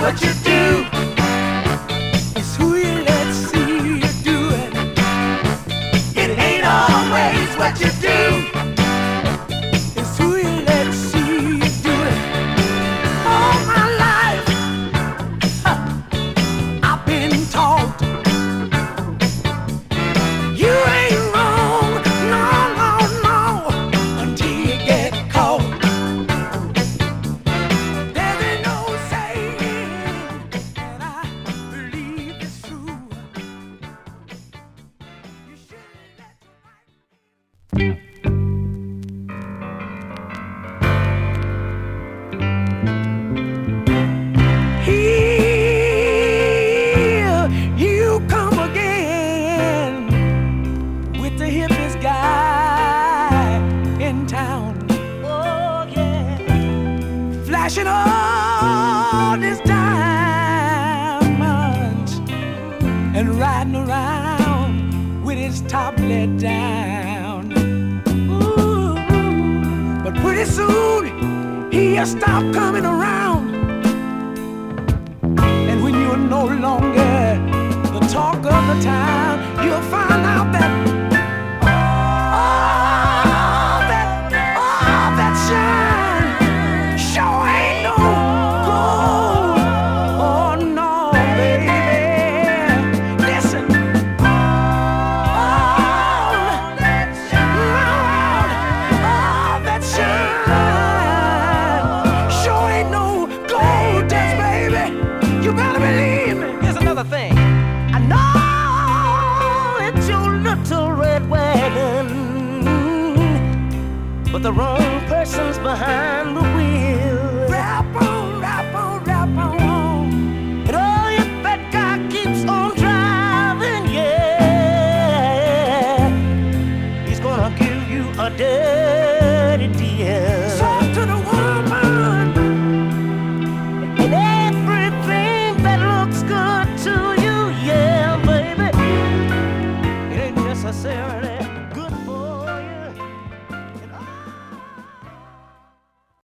what you do. It's who you let see you do it. It ain't always what you do. It's who you let see you do it. All my life, I've been taught you ain't wrong, no, no, no, until you get caught. There ain't no saying, and I believe it's true. You shouldn't let Here you come again with the hippest guy in town. Oh yeah, flashing all his diamonds and riding around with his top let down. Ooh, but pretty soon he'll stop coming around. And when you're no longer the talk of the town, you'll find out that all that shine sure ain't no gold. Oh no, baby, listen. All that shine sure ain't no gold dust, baby. You better believe me. Here's another thing. I know it's your little red wagon, but the wrong person's behind the wheel. Rap on, rap on, rap on. And oh, if that guy keeps on driving, yeah, he's gonna give you a death